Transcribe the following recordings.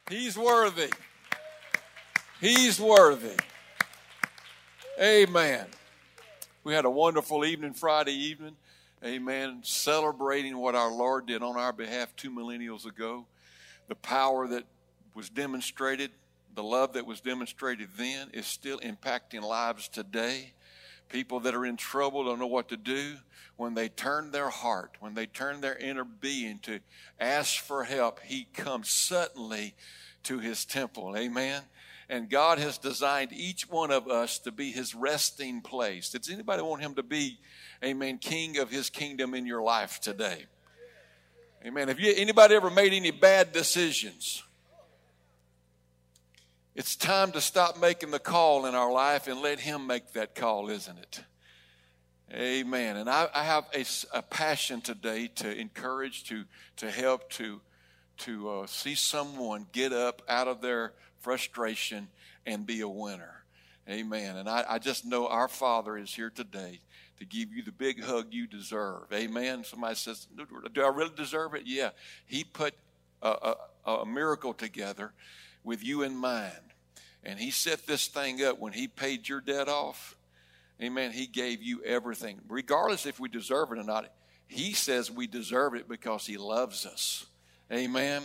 He's worthy. He's worthy. Amen. We had a wonderful evening Friday evening. Amen. Celebrating what our Lord did on our behalf 2 millennials ago. The power that was demonstrated, the love that was demonstrated then is still impacting lives today. People that are in trouble don't know what to do. When they turn their heart, when they turn their inner being to ask for help, He comes suddenly to His temple. Amen. And God has designed each one of us to be His resting place. Does anybody want Him to be, amen, king of His kingdom in your life today? Amen. Have anybody ever made any bad decisions? It's time to stop making the call in our life and let Him make that call, isn't it? Amen. And I have a passion today to encourage, to help, to see someone get up out of their frustration and be a winner. Amen. And I just know our Father is here today to give you the big hug you deserve. Amen. Somebody says, do I really deserve it? Yeah. He put a miracle together with you in mind. And He set this thing up when He paid your debt off. Amen. He gave you everything. Regardless if we deserve it or not, He says we deserve it because He loves us. Amen.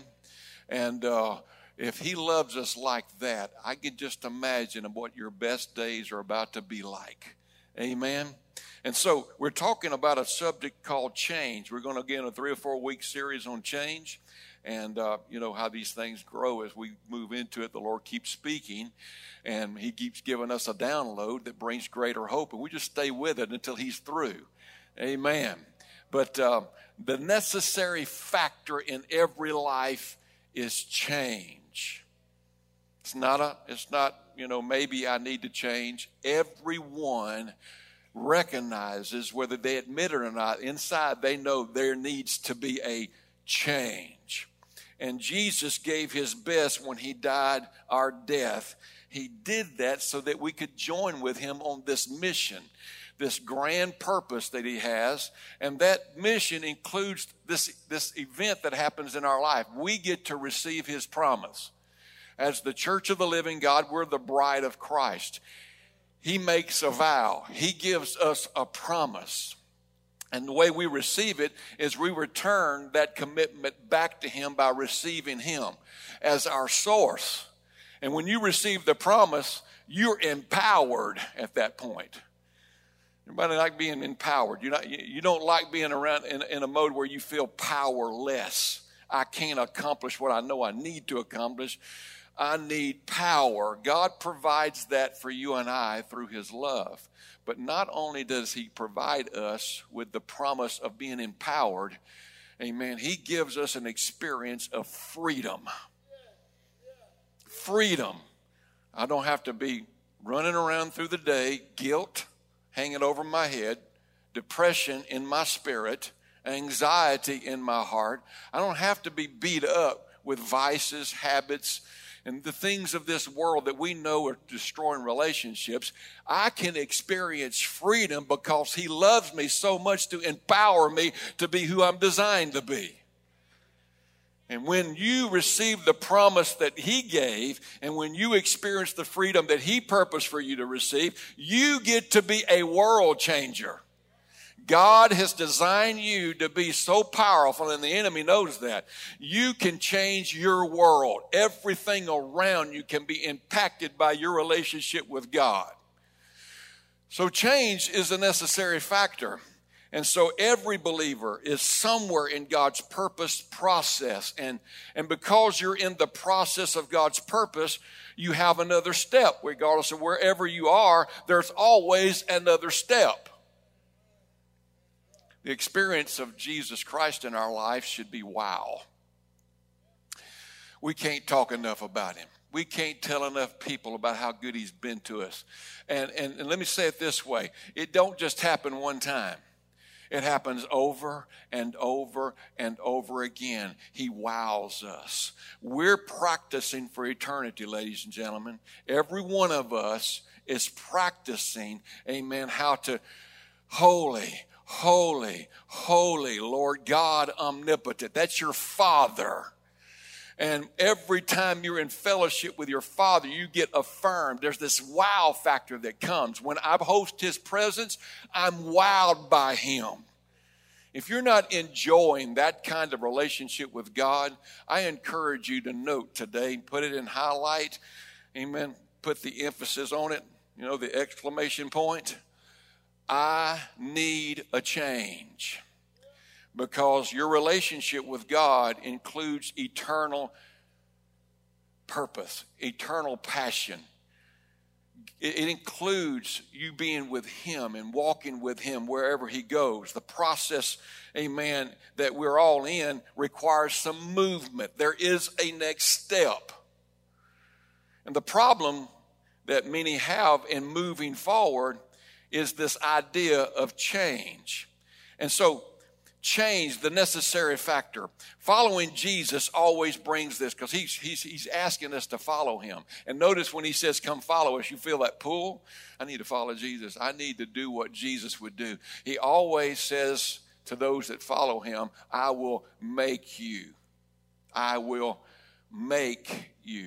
And if He loves us like that, I can just imagine what your best days are about to be like. Amen. And so we're talking about a subject called change. We're going to get in a 3 or 4 week series on change. And you know how these things grow as we move into it. The Lord keeps speaking, and He keeps giving us a download that brings greater hope. And we just stay with it until He's through. Amen. But the necessary factor in every life is change. It's not, you know, maybe I need to change. Everyone recognizes, whether they admit it or not, inside they know there needs to be a change. And Jesus gave His best when He died our death. He did that so that we could join with Him on this mission, this grand purpose that He has. And that mission includes this event that happens in our life. We get to receive His promise. As the church of the living God, we're the bride of Christ. He makes a vow. He gives us a promise. And the way we receive it is we return that commitment back to Him by receiving Him as our source. And when you receive the promise, you're empowered at that point. Everybody like being empowered. You don't like being around in a mode where you feel powerless. I can't accomplish what I know I need to accomplish. I need power. God provides that for you and I through His love. But not only does He provide us with the promise of being empowered, amen, He gives us an experience of freedom. Freedom. I don't have to be running around through the day, guilt hanging over my head, depression in my spirit, anxiety in my heart. I don't have to be beat up with vices, habits, and the things of this world that we know are destroying relationships. I can experience freedom because He loves me so much to empower me to be who I'm designed to be. And when you receive the promise that He gave, and when you experience the freedom that He purposed for you to receive, you get to be a world changer. God has designed you to be so powerful, and the enemy knows that. You can change your world. Everything around you can be impacted by your relationship with God. So change is a necessary factor. And so every believer is somewhere in God's purpose process. And because you're in the process of God's purpose, you have another step. Regardless of wherever you are, there's always another step. The experience of Jesus Christ in our life should be wow. We can't talk enough about Him. We can't tell enough people about how good He's been to us. And let me say it this way. It don't just happen one time. It happens over and over and over again. He wows us. We're practicing for eternity, ladies and gentlemen. Every one of us is practicing, amen, how to holy, holy, holy, Lord God omnipotent. That's your Father. And every time you're in fellowship with your Father, you get affirmed. There's this wow factor that comes. When I host His presence, I'm wowed by Him. If you're not enjoying that kind of relationship with God, I encourage you to note today, put it in highlight, amen, put the emphasis on it, the exclamation point. I need a change. Because your relationship with God includes eternal purpose, eternal passion. It includes you being with Him and walking with Him wherever He goes. The process, amen, that we're all in requires some movement. There is a next step. And the problem that many have in moving forward is this idea of change. And so, change, the necessary factor. Following Jesus always brings this because he's asking us to follow Him. And notice when He says, come follow us, you feel that pull. I need to follow Jesus. I need to do what Jesus would do. He always says to those that follow Him, I will make you. I will make you.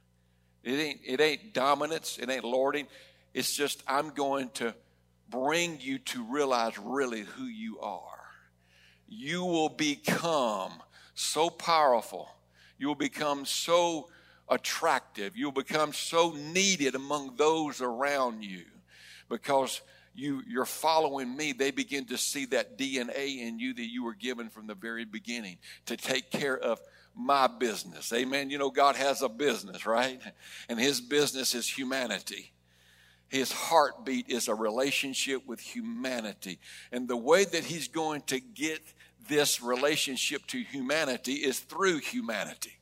It ain't dominance. It ain't lording. It's just I'm going to bring you to realize really who you are. You will become so powerful. You will become so attractive. You'll become so needed among those around you because you're following me. They begin to see that DNA in you that you were given from the very beginning to take care of my business. Amen. God has a business, right? And His business is humanity. His heartbeat is a relationship with humanity. And the way that He's going to get this relationship to humanity is through humanity.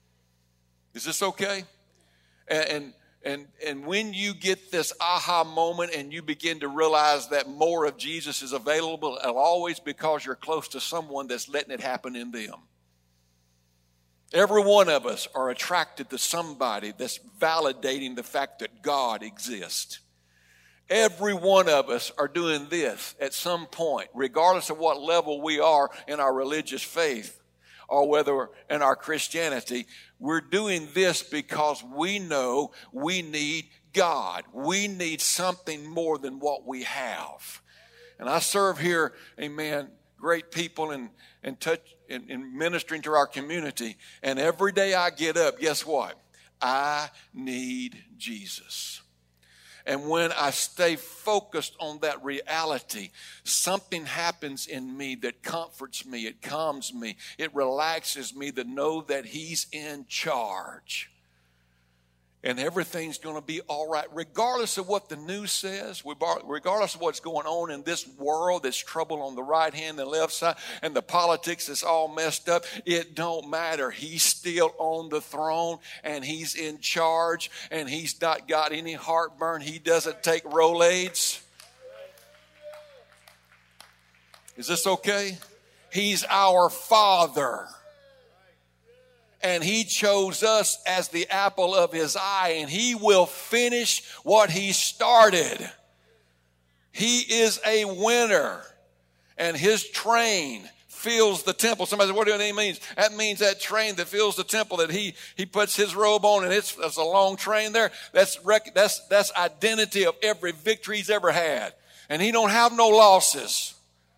Is this okay? And when you get this aha moment and you begin to realize that more of Jesus is available, it'll always because you're close to someone that's letting it happen in them. Every one of us are attracted to somebody that's validating the fact that God exists. Every one of us are doing this at some point, regardless of what level we are in our religious faith or whether in our Christianity. We're doing this because we know we need God. We need something more than what we have. And I serve here, amen, great people and ministering to our community. And every day I get up, guess what? I need Jesus. And when I stay focused on that reality, something happens in me that comforts me, it calms me, it relaxes me to know that He's in charge. And everything's going to be all right, regardless of what the news says, regardless of what's going on in this world that's trouble on the right hand and left side, and the politics that's all messed up. It don't matter. He's still on the throne, and He's in charge, and He's not got any heartburn. He doesn't take Rolaids. Is this okay? He's our Father. And He chose us as the apple of His eye, and He will finish what He started. He is a winner, and His train fills the temple. Somebody said, what do that mean? That means that train that fills the temple, that he puts His robe on, and it's a long train there. That's identity of every victory He's ever had. And He don't have no losses.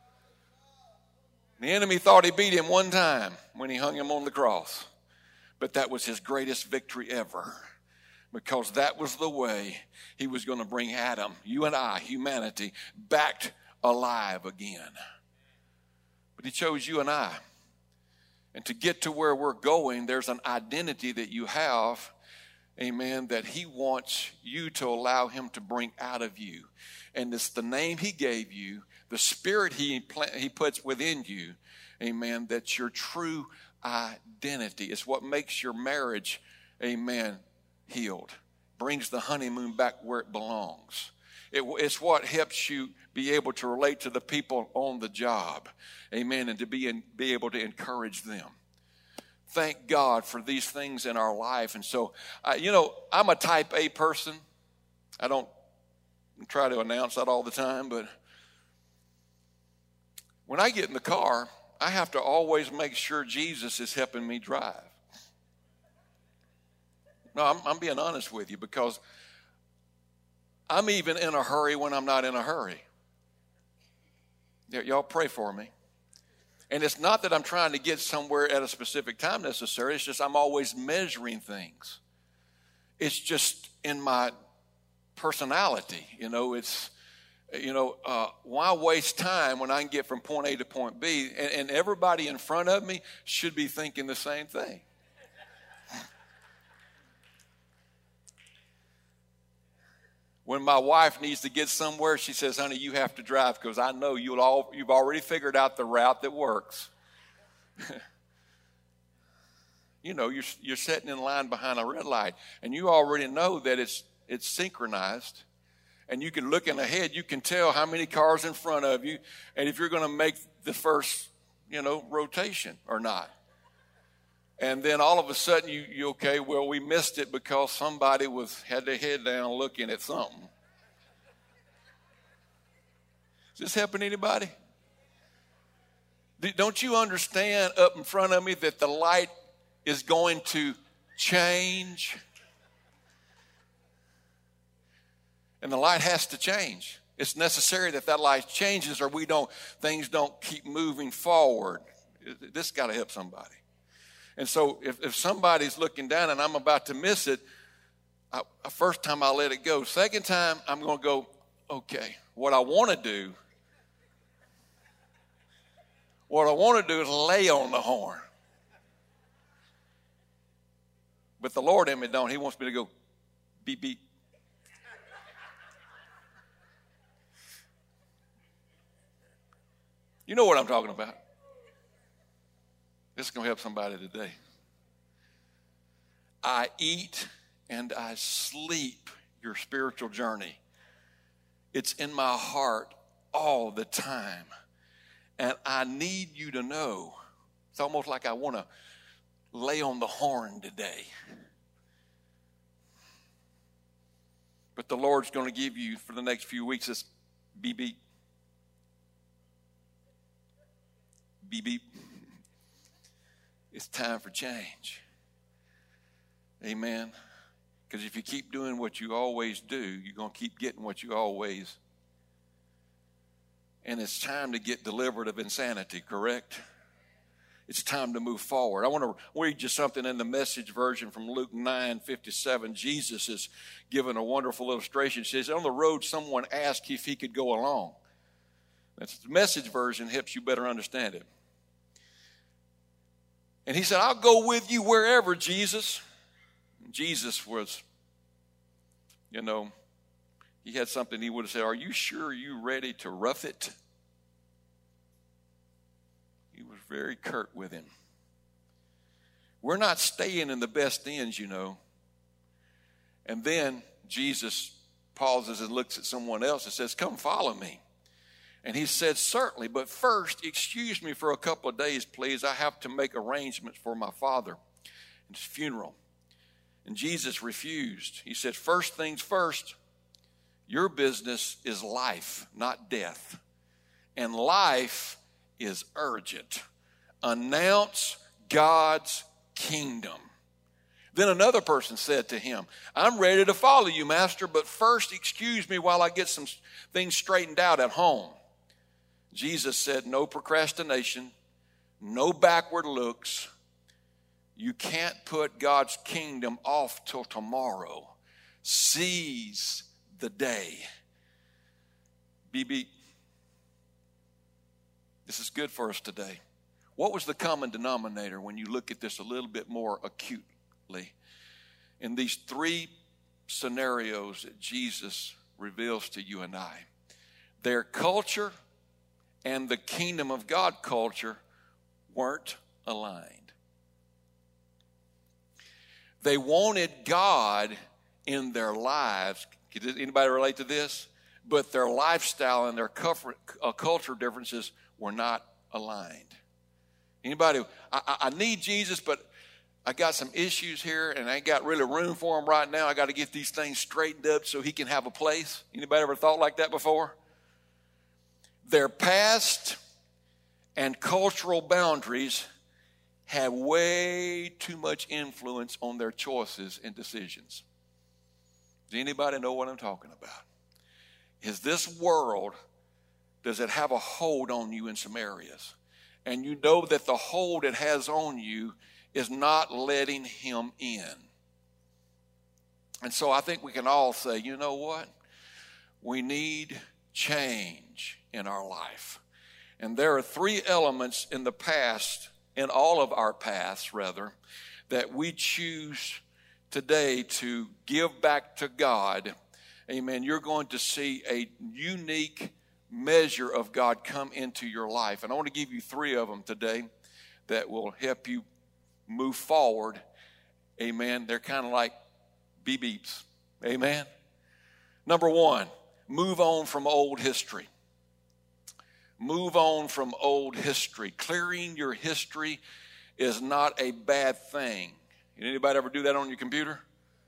The enemy thought he beat Him one time when He hung Him on the cross. But that was His greatest victory ever, because that was the way He was going to bring Adam, you and I, humanity, back alive again. But He chose you and I. And to get to where we're going, there's an identity that you have, amen, that He wants you to allow Him to bring out of you. And it's the name He gave you, the spirit He puts within you, amen, that's your true identity. It's what makes your marriage, amen, healed. Brings the honeymoon back where it belongs. It's what helps you be able to relate to the people on the job, amen, and to be able to encourage them. Thank God for these things in our life. And so, I'm a type A person. I don't try to announce that all the time, but when I get in the car, I have to always make sure Jesus is helping me drive. No, I'm being honest with you, because I'm even in a hurry when I'm not in a hurry. Y'all pray for me. And it's not that I'm trying to get somewhere at a specific time necessarily. It's just I'm always measuring things. It's just in my personality. Why waste time when I can get from point A to point B? And everybody in front of me should be thinking the same thing. When my wife needs to get somewhere, she says, honey, you have to drive, because I know you've already figured out the route that works. You're sitting in line behind a red light, and you already know that it's synchronized, and you can look in ahead. You can tell how many cars in front of you, and if you're going to make the first, rotation or not. And then all of a sudden, you okay, well, we missed it because somebody had their head down looking at something. Is this helping anybody? Don't you understand up in front of me that the light is going to change? And the light has to change. It's necessary that light changes, or things don't keep moving forward. This got to help somebody. And so if somebody's looking down and I'm about to miss it, first time I let it go. Second time, I'm going to go, okay, what I want to do is lay on the horn. But the Lord in me don't. He wants me to go beep, beep. You know what I'm talking about. This is going to help somebody today. I eat and I sleep your spiritual journey. It's in my heart all the time. And I need you to know. It's almost like I want to lay on the horn today. But the Lord's going to give you for the next few weeks this beep, beep. Beep, beep. It's time for change. Amen. Because if you keep doing what you always do, you're going to keep getting what you always. And it's time to get delivered of insanity, correct? It's time to move forward. I want to read you something in the Message version from Luke 9:57. Jesus is given a wonderful illustration. He says, on the road, someone asked if he could go along. That's the Message version, helps you better understand it. And he said, I'll go with you wherever, Jesus. Jesus was, he had something he would have said, are you sure you're ready to rough it? He was very curt with him. We're not staying in the best inns, And then Jesus pauses and looks at someone else and says, come follow me. And he said, certainly, but first, excuse me for a couple of days, please. I have to make arrangements for my father and his funeral. And Jesus refused. He said, first things first, your business is life, not death. And life is urgent. Announce God's kingdom. Then another person said to him, I'm ready to follow you, Master, but first excuse me while I get some things straightened out at home. Jesus said, no procrastination, no backward looks. You can't put God's kingdom off till tomorrow. Seize the day. BB, this is good for us today. What was the common denominator when you look at this a little bit more acutely? In these three scenarios that Jesus reveals to you and I, their culture and the kingdom of God culture weren't aligned. They wanted God in their lives. Can anybody relate to this? But their lifestyle and their culture differences were not aligned. Anybody, I need Jesus, but I got some issues here and I ain't got really room for him right now. I got to get these things straightened up so he can have a place. Anybody ever thought like that before? Their past and cultural boundaries have way too much influence on their choices and decisions. Does anybody know what I'm talking about? Is this world, does it have a hold on you in some areas? And you know that the hold it has on you is not letting him in. And so I think we can all say, you know what? We need change in our life. And there are three elements in the past, in all of our paths rather, that we choose today to give back to God. Amen. You're going to see a unique measure of God come into your life. And I want to give you three of them today that will help you move forward. Amen. They're kind of like beep beeps. Amen. Number one, move on from old history. Move on from old history. Clearing your history is not a bad thing. Anybody ever do that on your computer?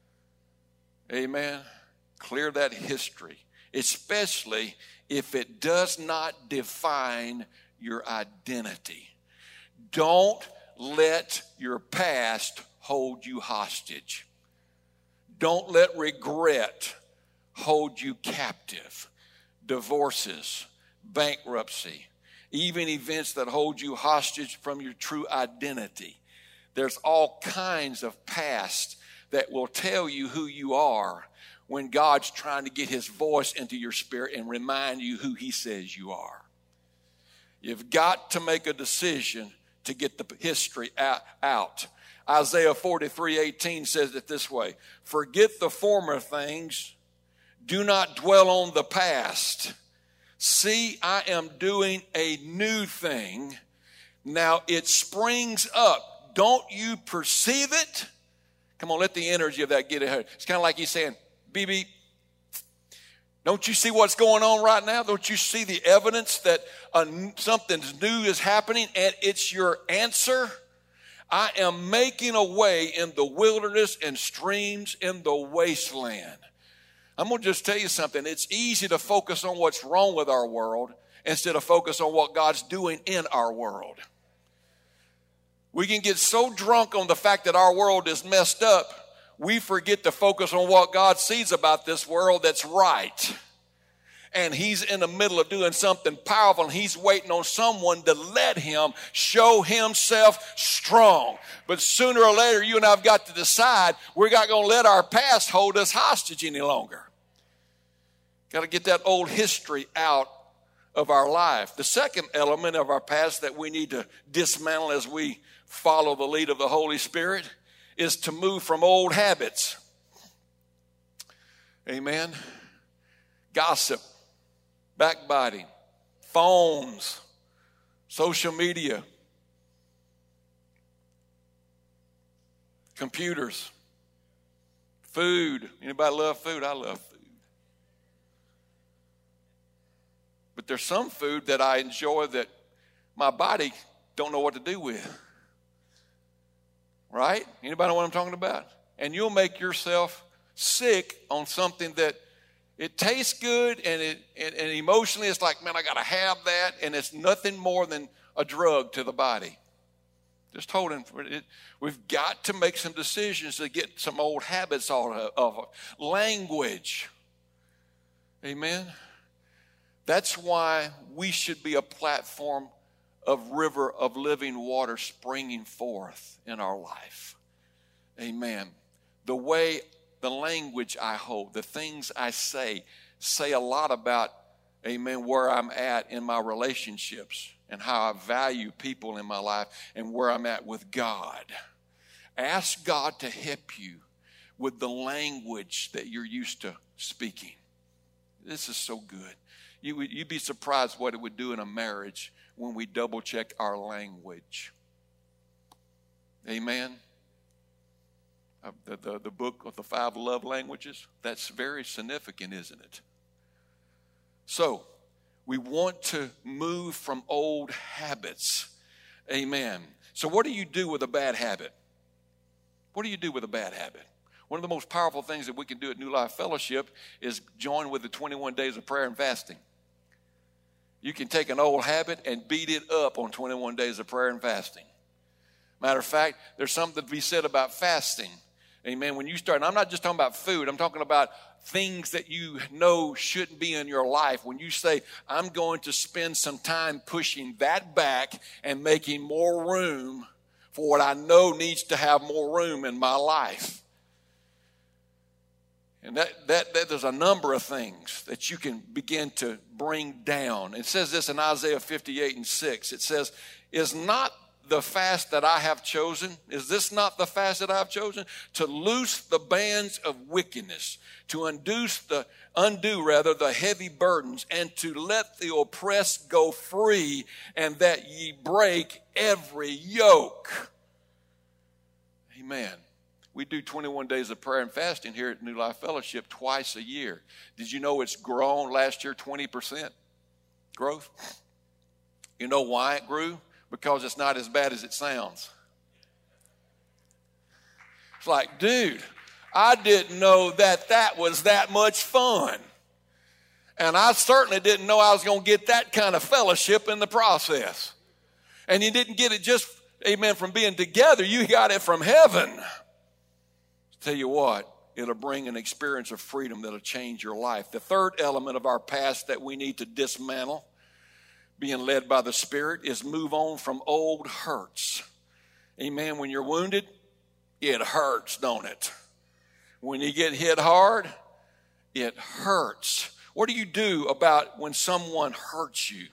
Amen. Clear that history, especially if it does not define your identity. Don't let your past hold you hostage. Don't let regret hold you captive. Divorces, bankruptcy, even events that hold you hostage from your true identity. There's all kinds of past that will tell you who you are when God's trying to get his voice into your spirit and remind you who he says you are. You've got to make a decision to get the history out. Isaiah 43:18 says it this way: forget the former things, do not dwell on the past. See, I am doing a new thing. Now it springs up. Don't you perceive it? Come on, let the energy of that get ahead. It's kind of like he's saying, beep, beep. Don't you see what's going on right now? Don't you see the evidence that something new is happening and it's your answer? I am making a way in the wilderness and streams in the wasteland. I'm going to just tell you something. It's easy to focus on what's wrong with our world instead of focus on what God's doing in our world. We can get so drunk on the fact that our world is messed up, we forget to focus on what God sees about this world that's right. And he's in the middle of doing something powerful, and he's waiting on someone to let him show himself strong. But sooner or later, you and I have got to decide we're not going to let our past hold us hostage any longer. Got to get that old history out of our life. The second element of our past that we need to dismantle as we follow the lead of the Holy Spirit is to move from old habits. Amen. Gossip, backbiting, phones, social media, computers, food. Anybody love food? I love food. But there's some food that I enjoy that my body don't know what to do with. Right? Anybody know what I'm talking about? And you'll make yourself sick on something that it tastes good and emotionally it's like, man, I got to have that. And it's nothing more than a drug to the body. Just holding for it. We've got to make some decisions to get some old habits out of language. Amen. That's why we should be a platform of river of living water springing forth in our life. Amen. The way, the language I hold, the things I say a lot about, amen, where I'm at in my relationships and how I value people in my life and where I'm at with God. Ask God to help you with the language that you're used to speaking. This is so good. You'd be surprised what it would do in a marriage when we double check our language. Amen. The book of the 5 love languages, that's very significant, isn't it? So, we want to move from old habits. Amen. So what do you do with a bad habit? What do you do with a bad habit? One of the most powerful things that we can do at New Life Fellowship is join with the 21 days of prayer and fasting. You can take an old habit and beat it up on 21 days of prayer and fasting. Matter of fact, there's something to be said about fasting. Amen. When you start, and I'm not just talking about food, I'm talking about things that you know shouldn't be in your life. When you say, I'm going to spend some time pushing that back and making more room for what I know needs to have more room in my life. And that there's a number of things that you can begin to bring down. It says this in Isaiah 58:6. It says, is not the fast that I have chosen? Is this not the fast that I have chosen? To loose the bands of wickedness, to undo the heavy burdens, and to let the oppressed go free, and that ye break every yoke. Amen. We do 21 days of prayer and fasting here at New Life Fellowship twice a year. Did you know it's grown last year 20% growth? You know why it grew? Because it's not as bad as it sounds. It's like, dude, I didn't know that was that much fun. And I certainly didn't know I was going to get that kind of fellowship in the process. And you didn't get it just, amen, from being together. You got it from heaven. Tell you what, it'll bring an experience of freedom that'll change your life. The third element of our past that we need to dismantle, being led by the Spirit, is move on from old hurts. Amen. When you're wounded, it hurts, don't it? When you get hit hard, it hurts. What do you do about when someone hurts you?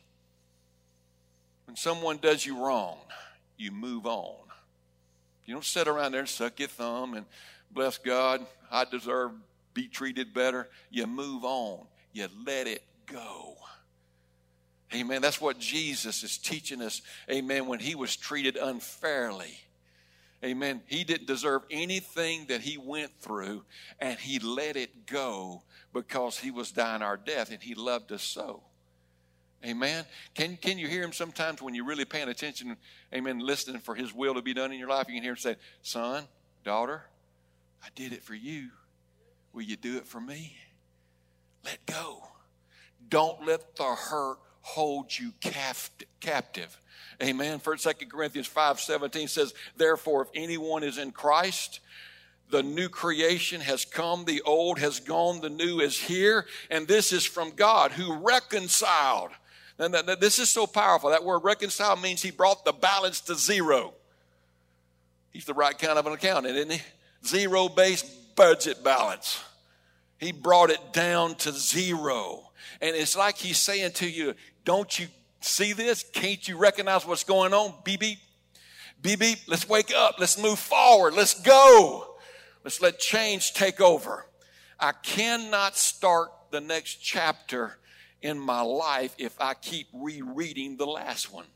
When someone does you wrong, you move on. You don't sit around there and suck your thumb and bless God, I deserve to be treated better. You move on. You let it go. Amen. That's what Jesus is teaching us. Amen. When he was treated unfairly. Amen. He didn't deserve anything that he went through, and he let it go because he was dying our death, and he loved us so. Amen. Can you hear him sometimes when you're really paying attention, amen, listening for his will to be done in your life? You can hear him say, son, daughter, I did it for you. Will you do it for me? Let go. Don't let the hurt hold you captive. Amen. 2 Corinthians 5:17 says, therefore, if anyone is in Christ, the new creation has come, the old has gone, the new is here, and this is from God who reconciled. And this is so powerful. That word reconcile means he brought the balance to zero. He's the right kind of an accountant, isn't he? Zero-based budget balance. He brought it down to zero. And it's like he's saying to you, don't you see this? Can't you recognize what's going on? Beep, beep. Beep, beep. Let's wake up. Let's move forward. Let's go. Let's let change take over. I cannot start the next chapter in my life if I keep rereading the last one.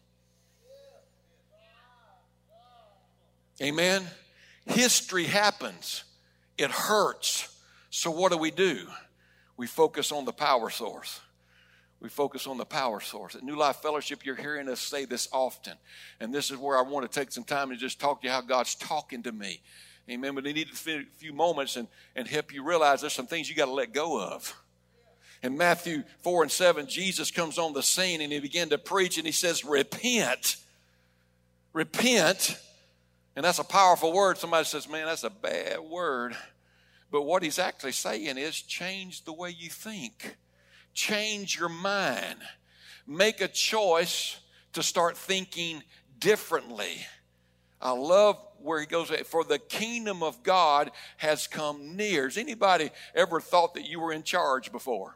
Amen. History happens. It hurts. So what do? We focus on the power source. We focus on the power source. At New Life Fellowship, you're hearing us say this often. And this is where I want to take some time and just talk to you how God's talking to me. Amen. But I need a few moments and help you realize there's some things you got to let go of. In Matthew 4:7, Jesus comes on the scene and he began to preach and he says, repent. Repent. And that's a powerful word. Somebody says, man, that's a bad word. But what he's actually saying is change the way you think. Change your mind. Make a choice to start thinking differently. I love where he goes, for the kingdom of God has come near. Has anybody ever thought that you were in charge before?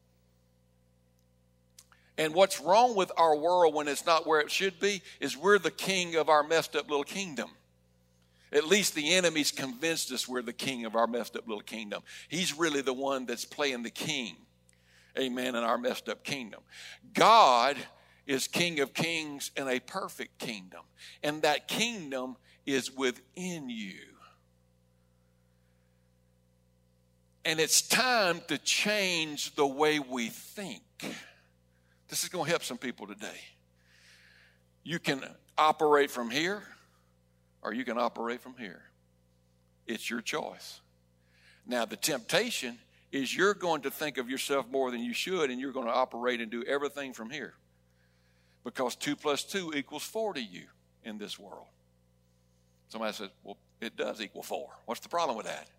And what's wrong with our world when it's not where it should be is we're the king of our messed up little kingdom. At least the enemy's convinced us we're the king of our messed up little kingdom. He's really the one that's playing the king, amen, in our messed up kingdom. God is King of Kings in a perfect kingdom, and that kingdom is within you. And it's time to change the way we think. This is going to help some people today. You can operate from here, or you can operate from here. It's your choice. Now, the temptation is you're going to think of yourself more than you should, and you're going to operate and do everything from here. Because 2 + 2 = 4 to you in this world. Somebody says, well, it does equal 4. What's the problem with that?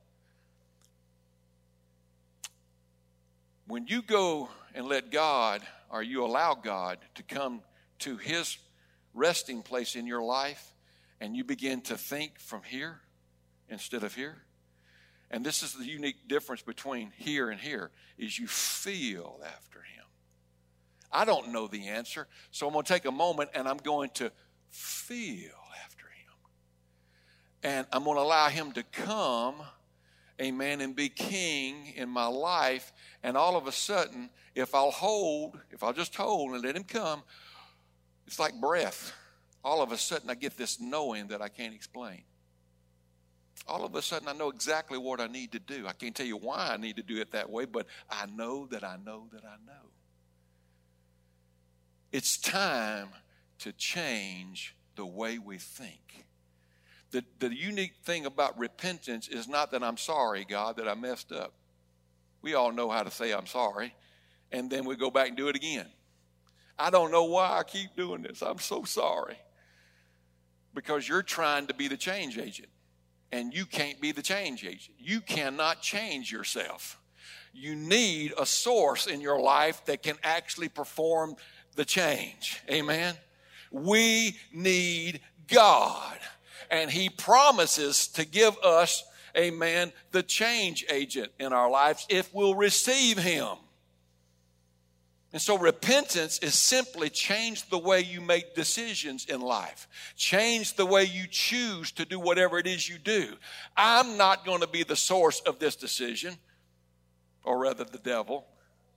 When you go and let God, or you allow God to come to his resting place in your life, and you begin to think from here instead of here, and this is the unique difference between here and here, is you feel after him. I don't know the answer, so I'm going to take a moment and I'm going to feel after him. And I'm going to allow him to come, amen, and be king in my life. And all of a sudden, if I'll just hold and let him come, it's like breath. All of a sudden, I get this knowing that I can't explain. All of a sudden, I know exactly what I need to do. I can't tell you why I need to do it that way, but I know that I know that I know. It's time to change the way we think. The unique thing about repentance is not that I'm sorry, God, that I messed up. We all know how to say I'm sorry, and then we go back and do it again. I don't know why I keep doing this. I'm so sorry. Because you're trying to be the change agent, and you can't be the change agent. You cannot change yourself. You need a source in your life that can actually perform the change. Amen? We need God. And he promises to give us, amen, the change agent in our lives if we'll receive him. And so repentance is simply change the way you make decisions in life. Change the way you choose to do whatever it is you do. I'm not going to be the source of this decision, or rather the devil.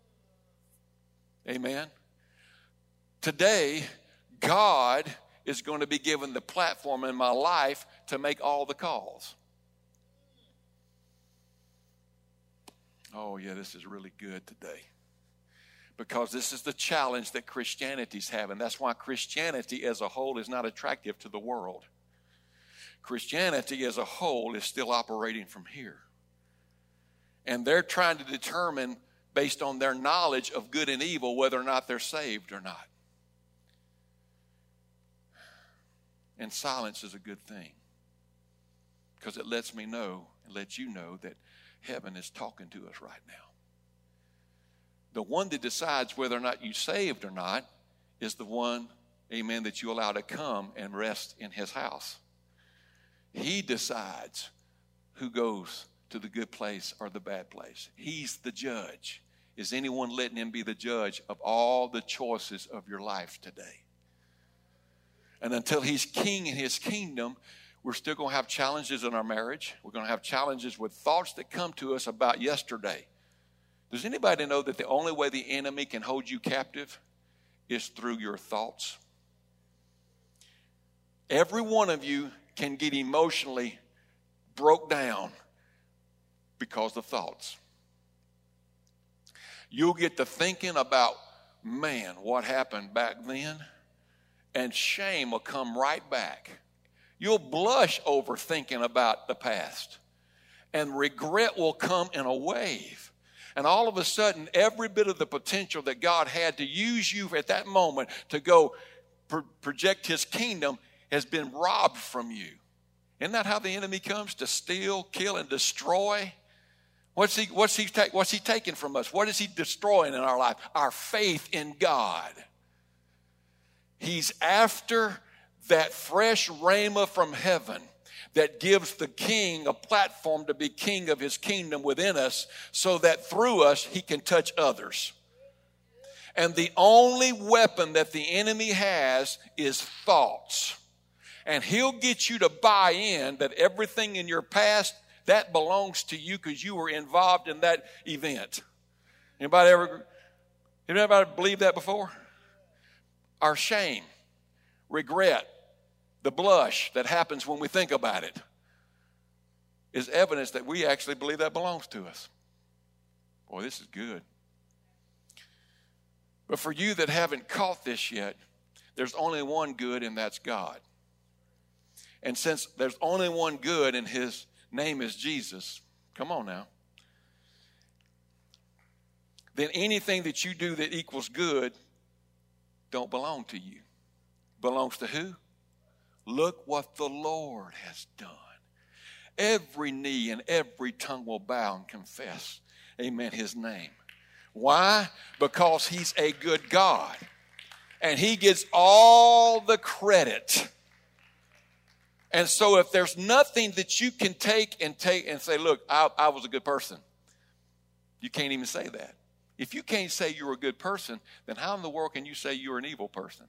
Amen. Today, God is going to be given the platform in my life to make all the calls. Oh, yeah, this is really good today. Because this is the challenge that Christianity's having. That's why Christianity as a whole is not attractive to the world. Christianity as a whole is still operating from here. And they're trying to determine, based on their knowledge of good and evil, whether or not they're saved or not. And silence is a good thing, because it lets me know and lets you know that heaven is talking to us right now. The one that decides whether or not you're saved or not is the one, amen, that you allow to come and rest in his house. He decides who goes to the good place or the bad place. He's the judge. Is anyone letting him be the judge of all the choices of your life today? And until he's king in his kingdom, we're still going to have challenges in our marriage. We're going to have challenges with thoughts that come to us about yesterday. Does anybody know that the only way the enemy can hold you captive is through your thoughts? Every one of you can get emotionally broke down because of thoughts. You'll get to thinking about, man, what happened back then? And shame will come right back. You'll blush over thinking about the past. And regret will come in a wave. And all of a sudden, every bit of the potential that God had to use you at that moment to go project his kingdom has been robbed from you. Isn't that how the enemy comes? To steal, kill, and destroy? What's he taking from us? What is he destroying in our life? Our faith in God. He's after that fresh rhema from heaven that gives the king a platform to be king of his kingdom within us, so that through us he can touch others. And the only weapon that the enemy has is thoughts. And he'll get you to buy in that everything in your past, that belongs to you because you were involved in that event. Anybody believed that before? Our shame, regret, the blush that happens when we think about it is evidence that we actually believe that belongs to us. Boy, this is good. But for you that haven't caught this yet, there's only one good, and that's God. And since there's only one good and his name is Jesus, come on now, then anything that you do that equals good don't belong to you. Belongs to who? Look what the Lord has done. Every knee and every tongue will bow and confess, amen, his name. Why? Because he's a good God. And he gets all the credit. And so if there's nothing that you can take and say, look, I was a good person. You can't even say that. If you can't say you're a good person, then how in the world can you say you're an evil person?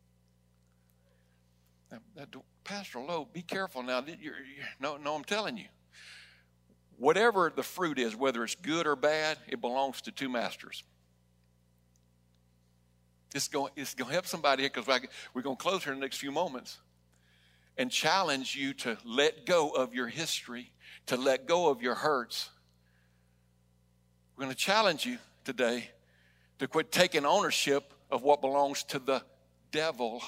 Now, Pastor Lowe, be careful now. No, I'm telling you. Whatever the fruit is, whether it's good or bad, it belongs to two masters. It's going to help somebody here because we're going to close here in the next few moments and challenge you to let go of your history, to let go of your hurts. We're going to challenge you today to quit taking ownership of what belongs to the devil.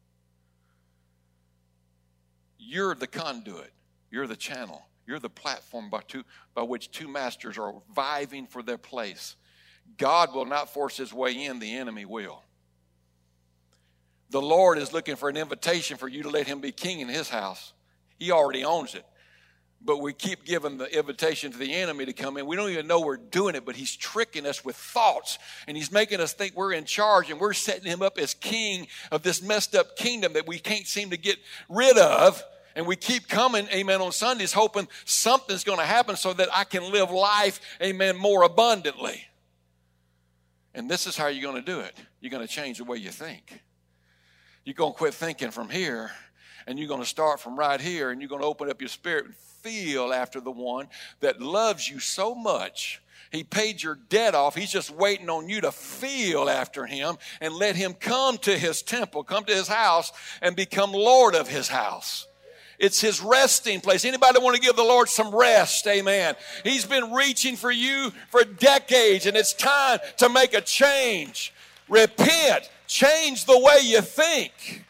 You're the conduit. You're the channel. You're the platform by which two masters are vying for their place. God will not force his way in. The enemy will. The Lord is looking for an invitation for you to let him be king in his house. He already owns it. But we keep giving the invitation to the enemy to come in. We don't even know we're doing it, but he's tricking us with thoughts. And he's making us think we're in charge, and we're setting him up as king of this messed up kingdom that we can't seem to get rid of. And we keep coming, amen, on Sundays hoping something's going to happen so that I can live life, amen, more abundantly. And this is how you're going to do it. You're going to change the way you think. You're going to quit thinking from here, and you're going to start from right here, and you're going to open up your spirit and feel after the one that loves you so much. He paid your debt off. He's just waiting on you to feel after him and let him come to his temple, come to his house, and become Lord of his house. It's his resting place. Anybody want to give the Lord some rest? Amen. He's been reaching for you for decades, and it's time to make a change. Repent. Change the way you think.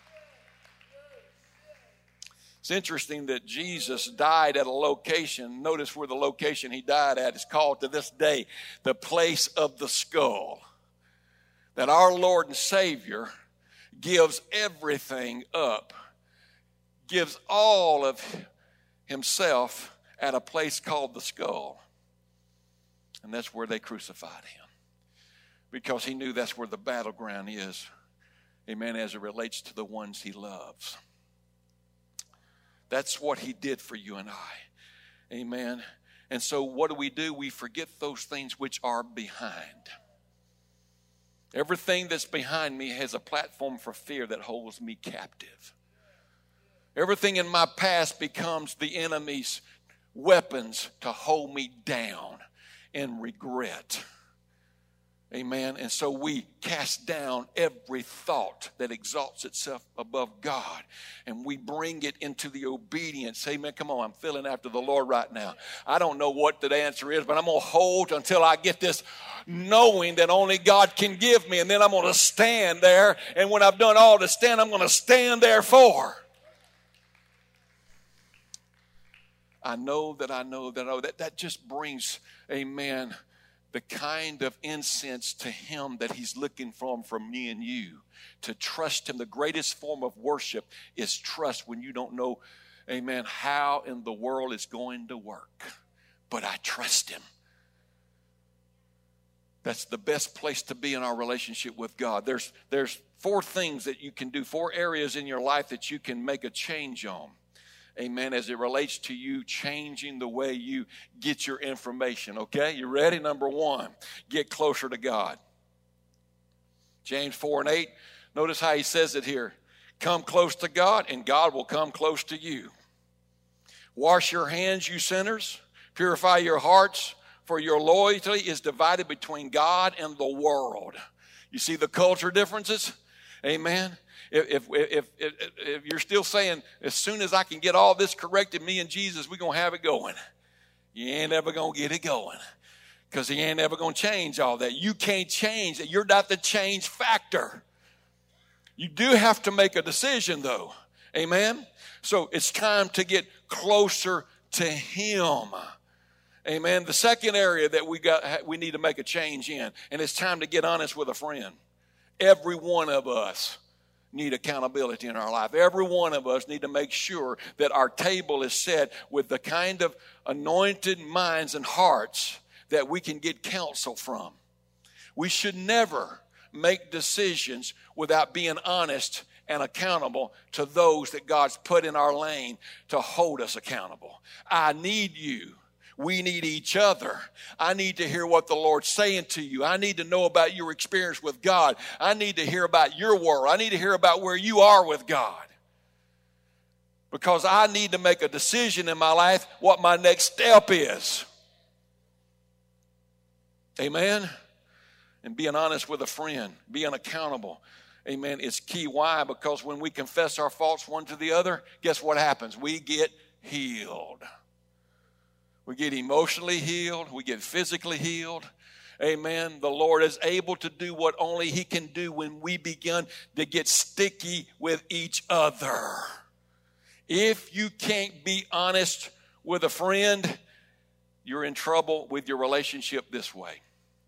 It's interesting that Jesus died at a location. Notice where the location he died at is called to this day the place of the skull. That our Lord and Savior gives everything up. Gives all of himself at a place called the skull. And that's where they crucified him. Because he knew that's where the battleground is. Amen. As it relates to the ones he loves. That's what he did for you and I. Amen. And so what do? We forget those things which are behind. Everything that's behind me has a platform for fear that holds me captive. Everything in my past becomes the enemy's weapons to hold me down in regret. Amen. And so we cast down every thought that exalts itself above God. And we bring it into the obedience. Amen. Come on, I'm feeling after the Lord right now. I don't know what the answer is, but I'm going to hold until I get this knowing that only God can give me. And then I'm going to stand there. And when I've done all to stand, I'm going to stand there for. I know that just brings, amen, the kind of incense to him that he's looking from me and you. To trust him. The greatest form of worship is trust when you don't know, amen, how in the world it's going to work. But I trust him. That's the best place to be in our relationship with God. There's 4 things that you can do, 4 areas in your life that you can make a change on. Amen. As it relates to you changing the way you get your information. Okay, you ready? Number 1, get closer to God. James 4:8. Notice how he says it here. Come close to God and God will come close to you. Wash your hands, you sinners. Purify your hearts, for your loyalty is divided between God and the world. You see the culture differences? Amen. If you're still saying, as soon as I can get all this corrected, me and Jesus, we're going to have it going. You ain't ever going to get it going. Because he ain't ever going to change all that. You can't change that. You're not the change factor. You do have to make a decision, though. Amen? So it's time to get closer to him. Amen? The second area that we need to make a change in, and it's time to get honest with a friend. Every one of us. need accountability in our life. Every one of us need to make sure that our table is set with the kind of anointed minds and hearts that we can get counsel from. We should never make decisions without being honest and accountable to those that God's put in our lane to hold us accountable. I need you. We need each other. I need to hear what the Lord's saying to you. I need to know about your experience with God. I need to hear about your world. I need to hear about where you are with God. Because I need to make a decision in my life what my next step is. Amen? And being honest with a friend, being accountable. Amen. It's key. Why? Because when we confess our faults one to the other, guess what happens? We get healed. We get emotionally healed. We get physically healed. Amen. The Lord is able to do what only He can do when we begin to get sticky with each other. If you can't be honest with a friend, you're in trouble with your relationship this way.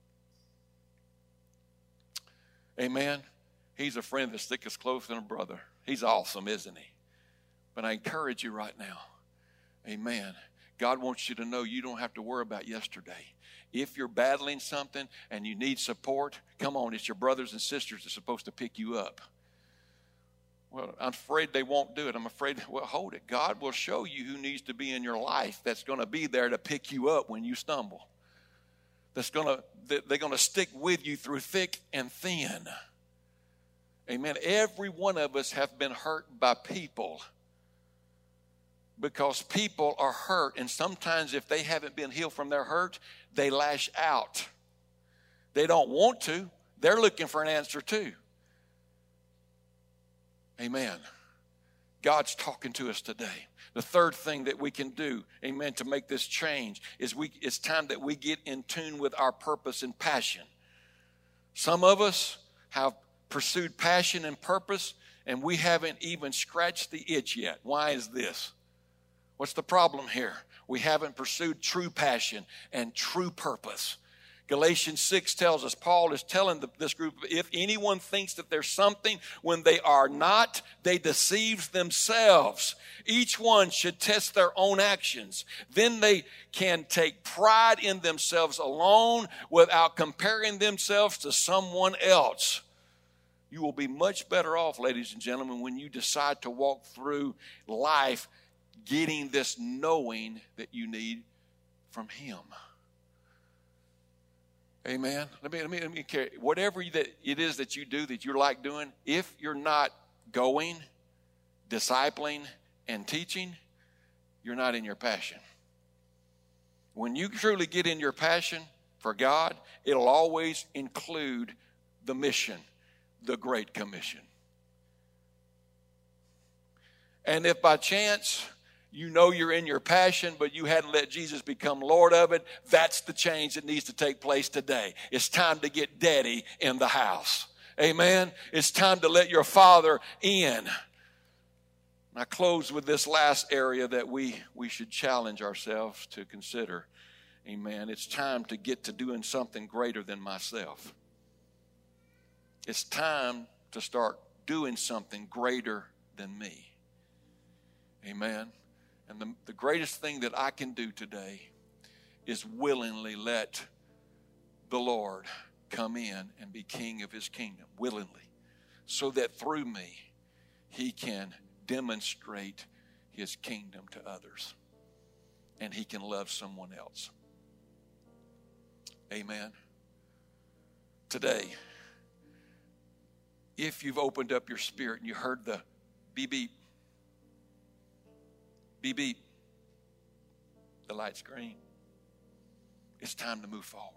Amen. He's a friend that sticks closer than a brother. He's awesome, isn't he? But I encourage you right now. Amen. God wants you to know you don't have to worry about yesterday. If you're battling something and you need support, come on, it's your brothers and sisters that are supposed to pick you up. Well, I'm afraid they won't do it. I'm afraid, well, hold it. God will show you who needs to be in your life that's going to be there to pick you up when you stumble. They're going to stick with you through thick and thin. Amen. Every one of us have been hurt by people because people are hurt. And sometimes if they haven't been healed from their hurt, they lash out. They don't want to. They're looking for an answer too. Amen. God's talking to us today. The third thing that we can do, amen, to make this change is it's time that we get in tune with our purpose and passion. Some of us have pursued passion and purpose, and we haven't even scratched the itch yet. Why is this? What's the problem here? We haven't pursued true passion and true purpose. Galatians 6 tells us, Paul is telling this group, if anyone thinks that there's something when they are not, they deceive themselves. Each one should test their own actions. Then they can take pride in themselves alone without comparing themselves to someone else. You will be much better off, ladies and gentlemen, when you decide to walk through life getting this knowing that you need from Him. Amen. Let me carry whatever that it is that you do that you like doing. If you're not going, discipling, and teaching, you're not in your passion. When you truly get in your passion for God, it'll always include the mission, the Great Commission. And if by chance you know you're in your passion, but you hadn't let Jesus become Lord of it, that's the change that needs to take place today. It's time to get Daddy in the house. Amen? It's time to let your Father in. I close with this last area that we should challenge ourselves to consider. Amen. It's time to get to doing something greater than myself. It's time to start doing something greater than me. Amen. And the greatest thing that I can do today is willingly let the Lord come in and be king of His kingdom, willingly, so that through me He can demonstrate His kingdom to others and He can love someone else. Amen. Today, if you've opened up your spirit and you heard the beep beep, beep beep, the light's green, it's time to move forward.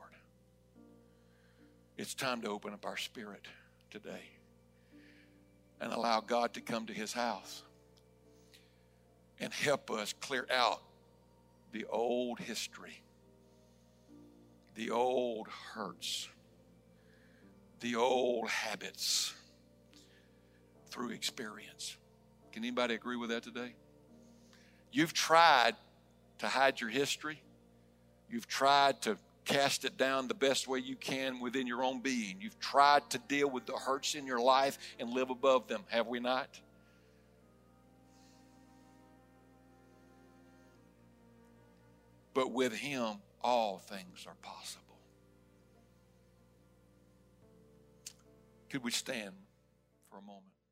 It's time to open up our spirit today and allow God to come to His house and help us clear out the old history, the old hurts, the old habits through experience. Can anybody agree with that today? You've tried to hide your history. You've tried to cast it down the best way you can within your own being. You've tried to deal with the hurts in your life and live above them, have we not? But with Him, all things are possible. Could we stand for a moment?